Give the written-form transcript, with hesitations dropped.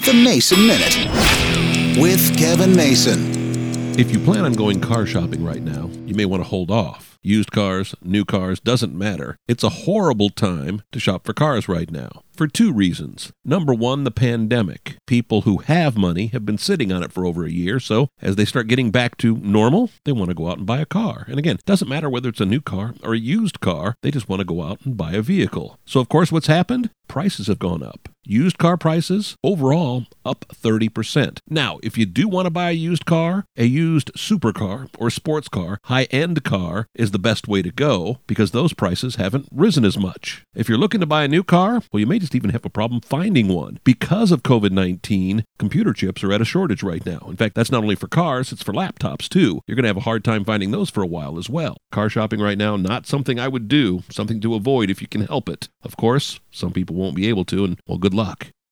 The Mason Minute with Kevin Mason. If you plan on going car shopping right now, you may want to hold off. Used cars, new cars, doesn't matter. It's a horrible time to shop for cars right now for two reasons. Number one, the pandemic. People who have money have been sitting on it for over a year, so as they start getting back to normal, they want to go out and buy a car. And again, it doesn't matter whether it's a new car or a used car, they just want to go out and buy a vehicle. So of course, what's happened? Prices have gone up. Used car prices, overall, up 30%. Now, if you do want to buy a used car, a used supercar or sports car, high-end car is the best way to go because those prices haven't risen as much. If you're looking to buy a new car, well, you may just even have a problem finding one. Because of COVID-19, computer chips are at a shortage right now. In fact, that's not only for cars, it's for laptops too. You're going to have a hard time finding those for a while as well. Car shopping right now, not something I would do, something to avoid if you can help it. Of course, some people won't be able to, and well, good luck.